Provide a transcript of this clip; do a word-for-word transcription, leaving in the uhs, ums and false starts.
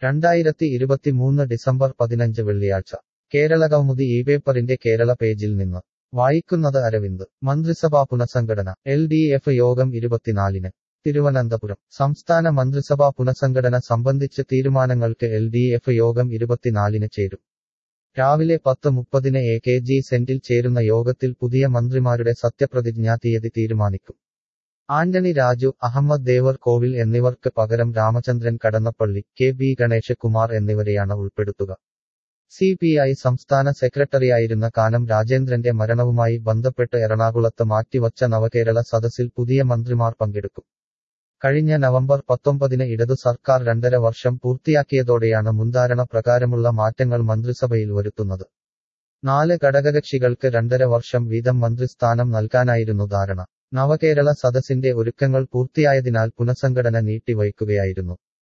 രണ്ടായിരത്തി ഇരുപത്തിമൂന്ന് ഡിസംബർ പതിനഞ്ച് വെള്ളിയാഴ്ച കേരളകൗമുദി ഈ പേപ്പറിന്റെ കേരള പേജിൽ നിന്ന് വായിക്കുന്നത് അരവിന്ദ്. മന്ത്രിസഭാ പുനഃസംഘടന. എൽ ഡി എഫ് യോഗം ഇരുപത്തിനാലിന് തിരുവനന്തപുരം. സംസ്ഥാന മന്ത്രിസഭാ പുനഃസംഘടന സംബന്ധിച്ച് തീരുമാനങ്ങൾക്ക് എൽ ഡി എഫ് യോഗം ഇരുപത്തിനാലിന് ചേരും. രാവിലെ പത്ത് മുപ്പതിന് എ കെ ജി സെന്റിൽ ചേരുന്ന യോഗത്തിൽ പുതിയ മന്ത്രിമാരുടെ സത്യപ്രതിജ്ഞാ തീയതി തീരുമാനിക്കും. ആന്റണി രാജു, അഹമ്മദ് ദേവർ കോവിൽ എന്നിവർക്ക് പകരം രാമചന്ദ്രൻ കടന്നപ്പള്ളി, കെ ബി ഗണേഷ് കുമാർ എന്നിവരെയാണ് ഉൾപ്പെടുത്തുക. സി പി ഐ സംസ്ഥാന സെക്രട്ടറിയായിരുന്ന കാനം രാജേന്ദ്രന്റെ മരണവുമായി ബന്ധപ്പെട്ട് എറണാകുളത്ത് മാറ്റിവച്ച നവകേരള സദസ്സിൽ പുതിയ മന്ത്രിമാർ പങ്കെടുക്കും. കഴിഞ്ഞ നവംബർ പത്തൊമ്പതിന് ഇടതു സർക്കാർ രണ്ടര വർഷം പൂർത്തിയാക്കിയതോടെയാണ് മുൻധാരണ പ്രകാരമുള്ള മാറ്റങ്ങൾ മന്ത്രിസഭയിൽ വരുത്തുന്നത്. നാല് ഘടകകക്ഷികൾക്ക് രണ്ടര വർഷം വീതം മന്ത്രിസ്ഥാനം നൽകാനായിരുന്നു ധാരണ. നവകേരള സദസ്സിന്റെ ഒരുക്കങ്ങൾ പൂർത്തിയായതിനാൽ പുനഃസംഘടന നീട്ടിവയ്ക്കുകയായിരുന്നു.